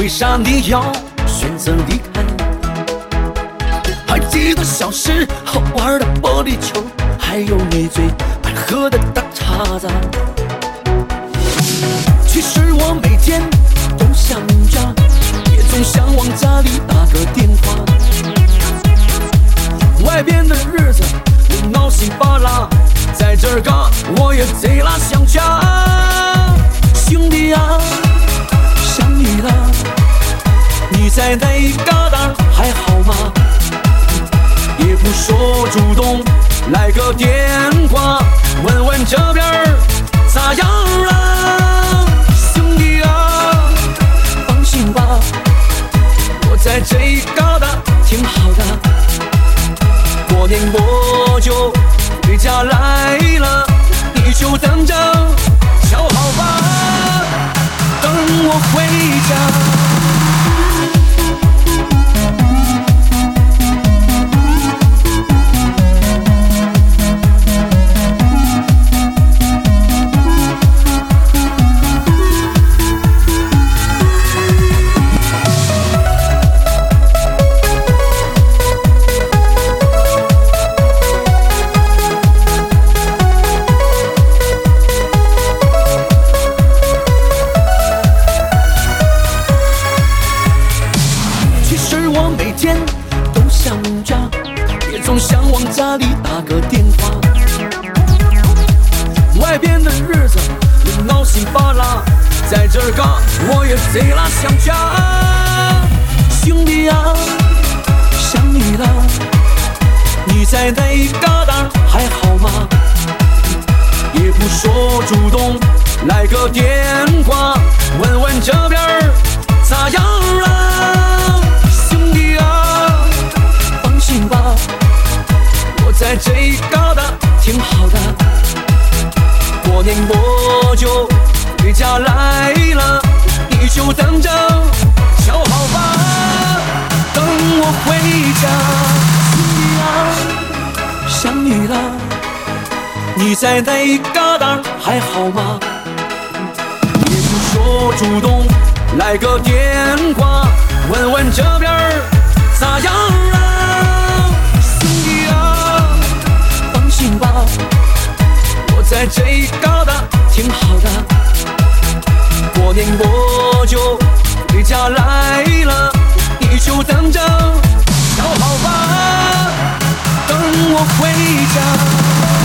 为啥你要选择离开？还记得小时候玩的玻璃球，还有你最爱喝的大碴子。其实我每天都想家，也总向往家里打个电话。外边的日子我闹心巴拉，在这儿嘎我也贼拉想家。兄弟啊，想你了，你在哪旮瘩还好吗？也不说主动来个电话，问问这边咋样了？兄弟啊，放心吧，我在这旮瘩挺好的。过年我就回家来了，你就等着瞧好吧，等我回家。总想往家里打个电话，外边的日子也闹心巴拉，在这儿嘎我也贼拉想家。兄弟啊，想你了，你在哪旮瘩还好吗？也不说主动来个电话，问问这边咋样了？兄弟啊，放心吧，我在这旮瘩挺好的。过年我就回家来了，你就等着瞧好吧，等我回家。兄弟啊，想你了，你在哪旮瘩还好吗？也不说主动来个电话，问问这边咋样了？兄弟啊，放心吧，我在这旮瘩挺好的。过年我就回家来了，你就等着瞧好吧，等我回家。